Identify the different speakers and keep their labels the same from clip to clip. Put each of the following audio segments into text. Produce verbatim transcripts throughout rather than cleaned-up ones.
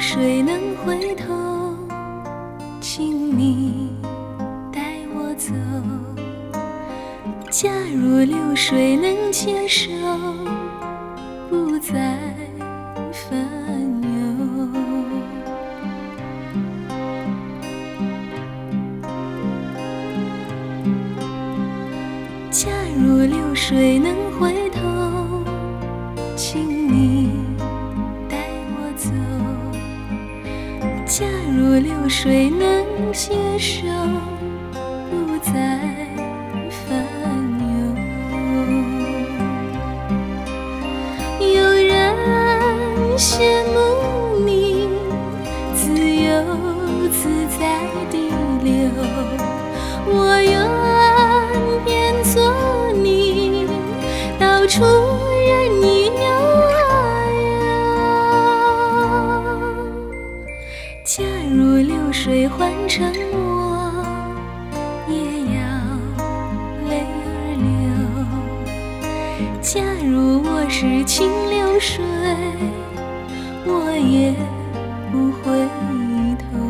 Speaker 1: 水能回头，请你带我走。假如流水能接受，不再烦忧。假如流水能回头，请你带我走。假如流水能接受，不再烦忧。有人羡慕你自由自在地流，我愿变作你到处任你游。假如流水换成我，也要泪儿流。假如我是清流水，我也不回头。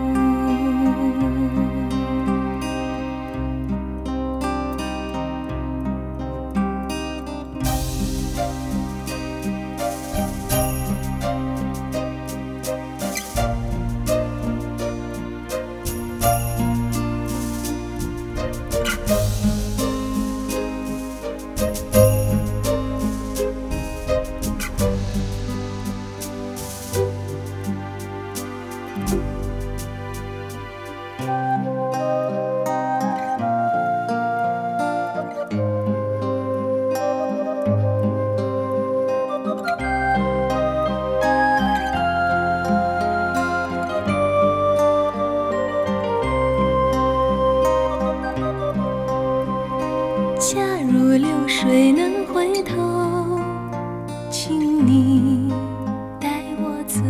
Speaker 1: 假如流水能回头，请你带我走。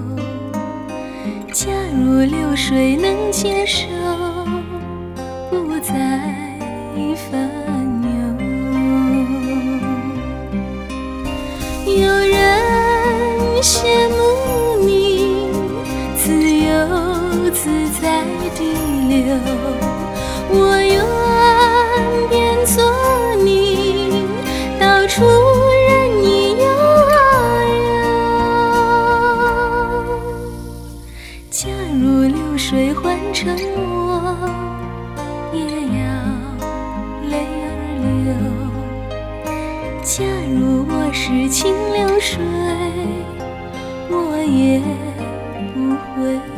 Speaker 1: 假如流水能接受，不再烦忧。有人羡慕你自由自在地流，我愿变作你到处任你游。假如流水换成我，也要泪儿流。假如我是清流水，我也不回